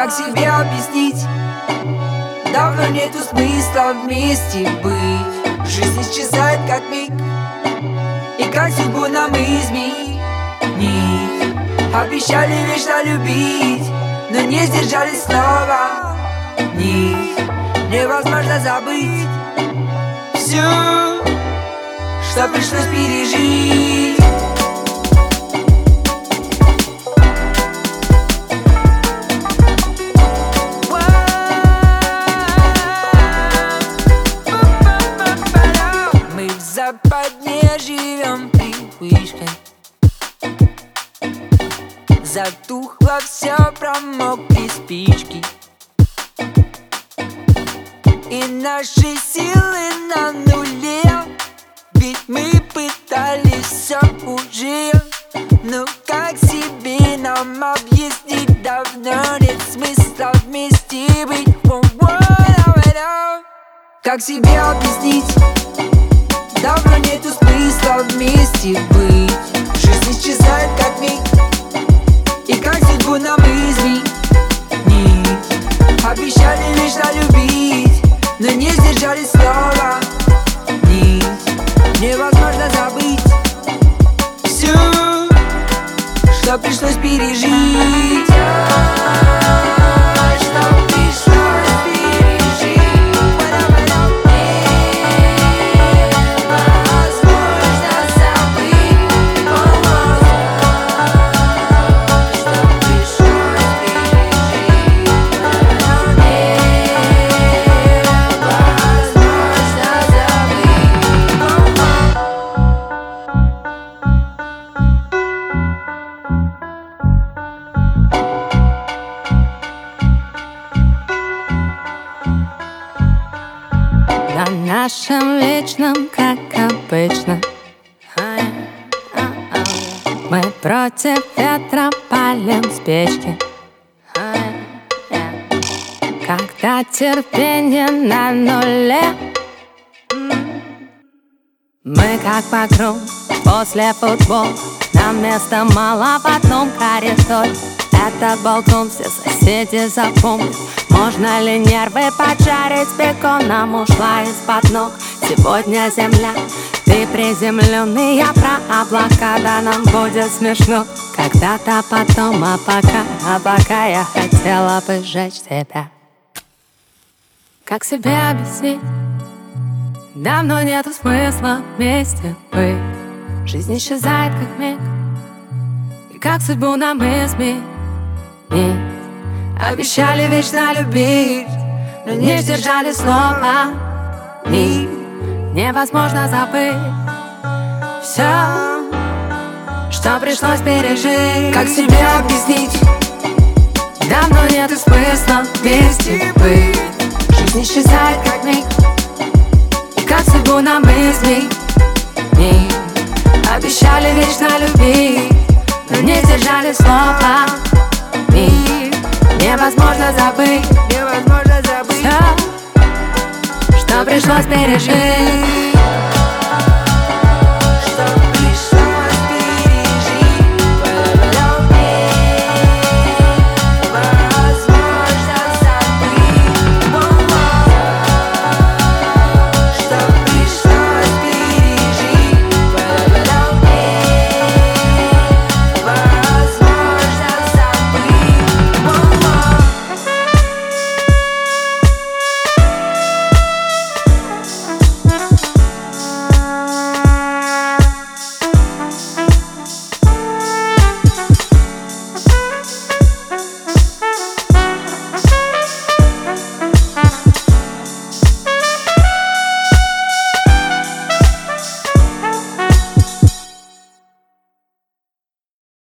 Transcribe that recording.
Как себе объяснить? Давно нету смысла вместе быть. Жизнь исчезает как миг, и как судьбу нам изменить. Обещали вечно любить, но не сдержали слова. Невозможно забыть все, что пришлось пережить. Мы в западне живем привычкой. Затухло все, промокли спички, и наши силы на нуле. Ведь мы пытались все уже. Но как себе нам объяснить? Давно нет смысла вместе быть. Как себе объяснить? Давно нету смысла вместе быть. Жизнь исчезает как миг, и как судьбу нам изменить. Обещали вечно любить, но не сдержали слова. Невозможно забыть все, что пришлось пережить. На нашем вечном, как обычно, мы против ветра палим спички. Когда терпение на нуле, мы как по кругу после футбола. Нам места мало в одном коридоре. Этот балкон все соседи запомнят. Можно ли нервы поджарить? Беконом ушла из-под ног. Сегодня земля, ты приземленный, я про облака. Да нам будет смешно когда-то потом. А пока я хотела бы сжечь тебя. Как себе объяснить? Давно нету смысла вместе быть. Жизнь исчезает как миг, и как судьбу нам изменить. Обещали вечно любить, но не сдержали слова. Невозможно забыть все, что пришлось пережить. Как себе объяснить? Давно нету смысла вместе быть. Жизнь исчезает как миг, и как судьбу нам изменить. Обещали вечно любить, но не сдержали слова. Невозможно забыть невозможно забыть все, что пришлось пережить.